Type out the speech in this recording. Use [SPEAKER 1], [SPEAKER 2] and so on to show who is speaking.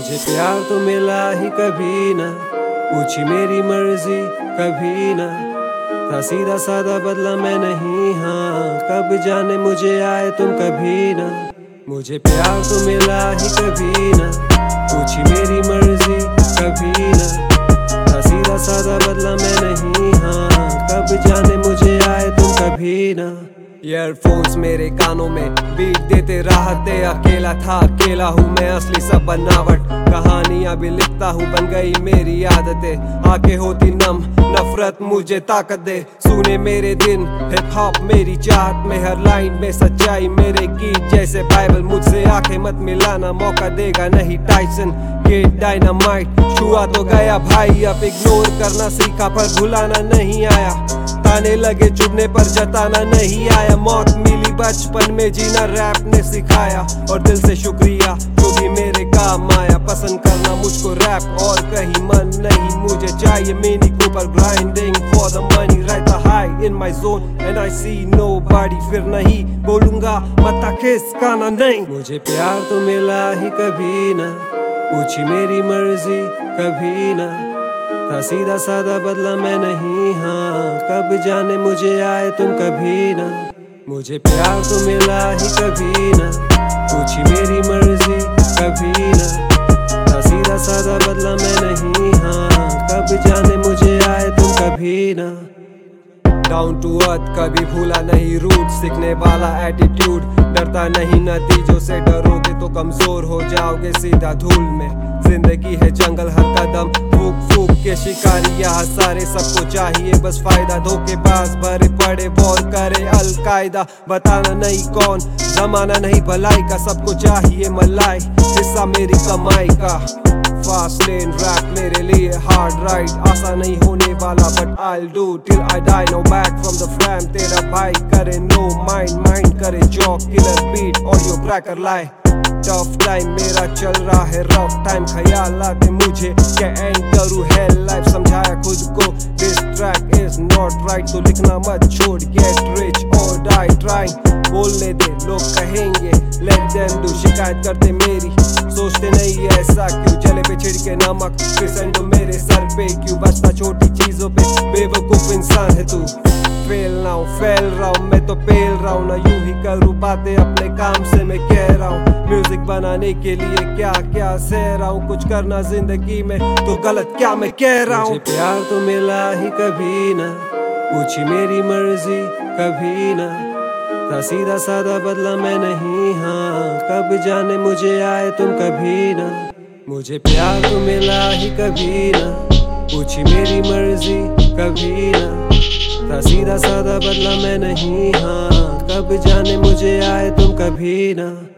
[SPEAKER 1] मुझे प्यार तो मिला ही कभी ना, पूछी मेरी मर्जी कभी ना, था सीधा साधा बदला मैं नहीं। हाँ कब जाने मुझे आए तुम कभी ना। मुझे प्यार तो मिला ही कभी ना, पूछी मेरी मर्जी कभी ना, था सीधा साधा बदला मैं नहीं। हाँ कब जाने मुझे आए तुम कभी ना। ईयरफोन्स मेरे कानों में बीट देते राहते, अकेला था अकेला हूँ मैं असली सब बनावट, कहानियां भी लिखता हूँ बन गई मेरी आदतें। आंखें होती नम नफरत मुझे ताकत दे, सुने मेरे दिन हिप हॉप मेरी चाहत में, हर लाइन में सच्चाई मेरे गीत जैसे बाइबल। मुझसे आंखें मत मिलाना मौका देगा नहीं टाइसन ये डायनामाइट। छुआ तो गया भाई अब इग्नोर करना सीखा पर भुलाना नहीं आया, ताने लगे चुभने पर जताना नहीं आया। मौत मिली बचपन में जीना रैप ने सिखाया, और दिल से शुक्रिया जो भी मेरे काम आया। पसंद करना मुझको रैप और कहीं मन नहीं, मुझे चाहिए Mini Cooper grinding for the money. रहता high in my zone and I see nobody, फिर नहीं बोलूंगा मत खिसकाना नहीं। मुझे प्यार तो मिला ही कभी ना, पूछी मेरी मर्जी कभी ना, था सीधा साधा बदला मैं नहीं। हाँ कब जाने मुझे आए तुम कभी ना। मुझे प्यार तो मिला ही कभी ना, पूछी मेरी मर्जी कभी ना, था सीधा साधा बदला मैं नहीं। हाँ कब जाने मुझे आए तुम कभी ना। डाउन टू अर्थ कभी भूला नहीं रूट, सीखने वाला एटीट्यूड, डरता नहीं नतीजों से, डरोगे तो कमजोर हो जाओगे सीधा धूल में। जिंदगी है जंगल हर कदम फूक फूक के शिकारी, यहाँ सारे सबको चाहिए बस फायदा। धोखेबाज भरे पड़े वॉर करे अलकायदा, बताना नहीं कौन जमाना नहीं भलाई का, सबको चाहिए मलाई हिस्सा मेरी कमाई का। फास्ट लेन रैप मेरे लिए हार्ड राइड, आसान नहीं होने वाला but I'll do till I die, no back from the flame। तेरा भाई करे no mind करे जॉक किलर बीट और यो क्रैकर लाई। टफ टाइम मेरा चल रहा है रफ टाइम, ख्याल आते मुझे क्या एंड करूँ है लाइफ। समझाया खुद को this track is not right, तो लिखना मत छोड़ गेट रिच और डाई ट्राइंग। बोलने दे लोग कहेंगे लेट देम डू, शिकायत करते मेरी सोचते नहीं ऐसा क्यों। जले पे छिड़के नमक फिर सेंडो मेरे सर पे क्यों, बचता छोटी चीजों पे बेवकूफ इंसान है तू। फैल रहा हूँ मैं तो पेल रहा हूँ ना, यूं ही करूँ बातें अपने काम से मैं कह रहा हूँ। म्यूजिक बनाने के लिए क्या क्या सह रहा हूँ, कुछ करना जिंदगी में तो गलत क्या मैं कह रहा हूँ। मुझे प्यार तो मिला ही कभी ना, पूछी मेरी मर्जी कभी ना, था सीधा साधा बदला मैं नहीं। हाँ कब जाने मुझे आए तुम कभी ना। मुझे प्यार तो मिला ही कभी ना, पूछी मेरी मर्जी कभी ना, था सीधा साधा बदला मैं नहीं। हाँ कब जाने मुझे आए तुम कभी ना।